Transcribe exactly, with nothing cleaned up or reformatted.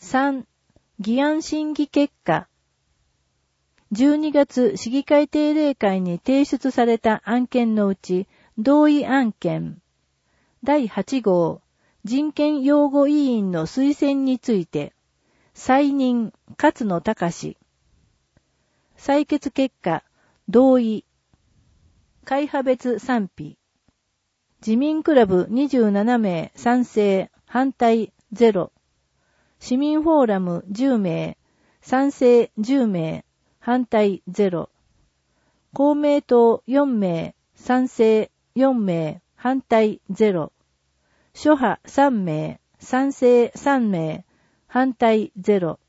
さん、議案審議結果。じゅうにがつ市議会定例会に提出された案件のうち、同意案件。だいはち号、人権擁護委員の推薦について、再任、勝野隆。採決結果、同意。会派別賛否。自民クラブにじゅうななめい賛成、反対ゼロ。市民フォーラムじゅうめい、賛成じゅうめい、反対ゼロ。公明党よんめい、賛成よんめい、反対ゼロ。諸派さんめい、賛成さんめい、反対ゼロ。